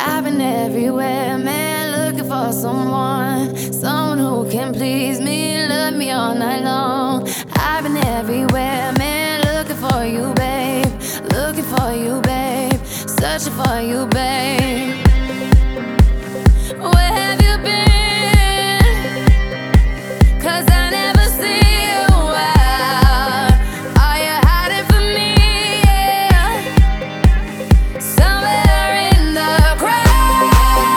I've been everywhere, man, looking for someone who can please me, love me all night long. I've been everywhere, man, looking for you, babe, looking for you, babe, searching for you, babe. Where have you been? 'Cause I never see you out. Are you hiding from me? Yeah. Somewhere in the crowd.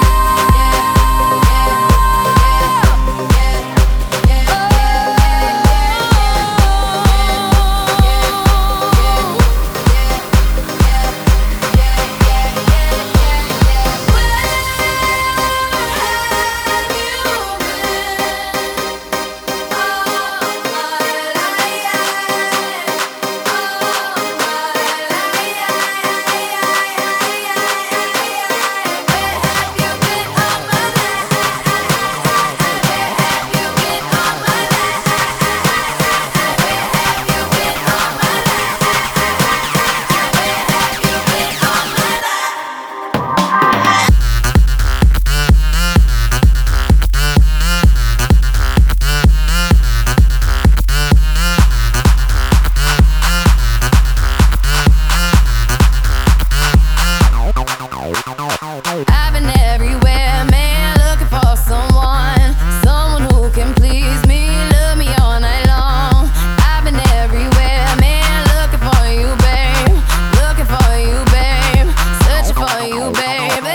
I've been everywhere, man, looking for someone who can please me, love me all night long. I've been everywhere, man, looking for you, babe, looking for you, babe, searching for you, baby.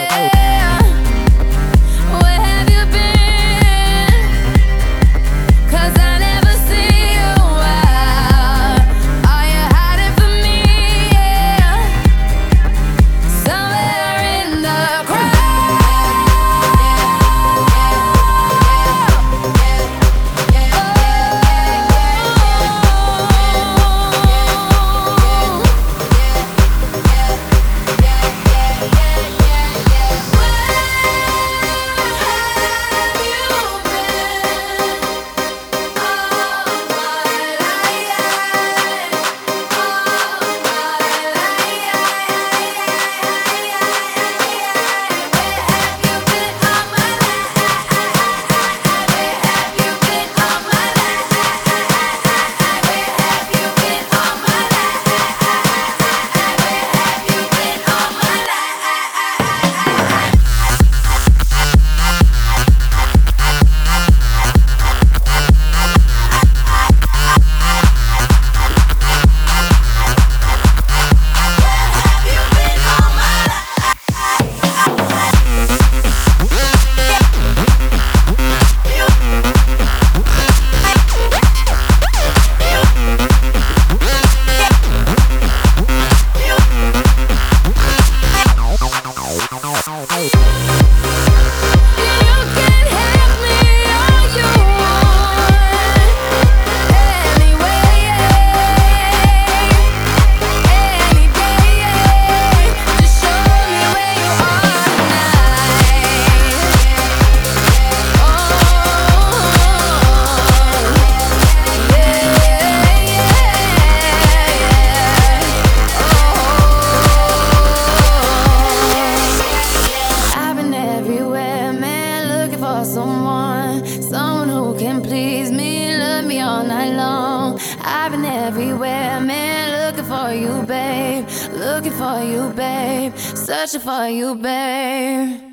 Where have you been? 'Cause I never see you out. Are you hiding from me? Yeah. Somewhere in the someone who can please me, love me all night long. I've been everywhere, man, looking for you, babe, looking for you, babe, searching for you, babe.